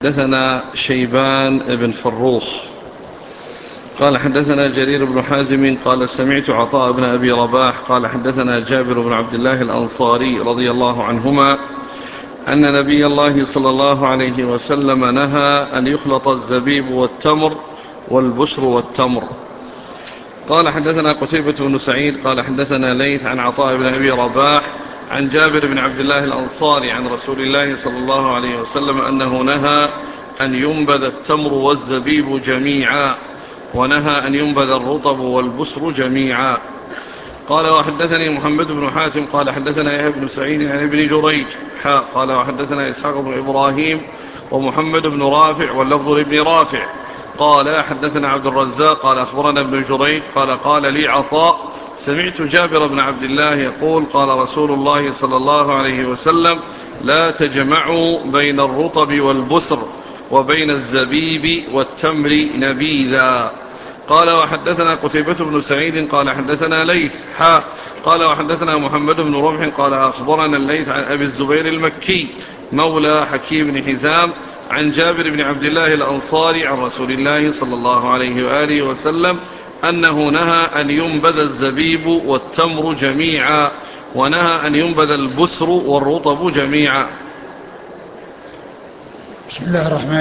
حدثنا شيبان بن فروخ قال حدثنا جرير بن حازم قال سمعت عطاء بن أبي رباح قال حدثنا جابر بن عبد الله الأنصاري رضي الله عنهما أن نبي الله صلى الله عليه وسلم نهى أن يخلط الزبيب والتمر والبشر والتمر. قال حدثنا قتيبة بن سعيد قال حدثنا ليث عن عطاء بن أبي رباح عن جابر بن عبد الله الأنصاري عن رسول الله صلى الله عليه وسلم أنه نهى أن ينبذ التمر والزبيب جميعا ونهى أن ينبذ الرطب والبسر جميعا. قال وحدثني محمد بن حاتم قال حدثنا يحيى بن سعيد عن ابن جريج قال وحدثنا إسحاق بن إبراهيم ومحمد بن رافع واللفظ لابن رافع قال حدثنا عبد الرزاق قال أخبرنا ابن جريج قال لي عطاء سمعت جابر بن عبد الله يقول قال رسول الله صلى الله عليه وسلم لا تجمعوا بين الرطب والبسر وبين الزبيب والتمر نبيذا. قال وحدثنا قتيبة بن سعيد قال حدثنا ليث قال وحدثنا محمد بن رمح قال أخبرنا الليث عن أبي الزبير المكي مولى حكيم بن حزام عن جابر بن عبد الله الأنصاري عن رسول الله صلى الله عليه وآله وسلم أنه نهى أن ينبذ الزبيب والتمر جميعا ونهى أن ينبذ البسر والرطب جميعا. بسم الله الرحمن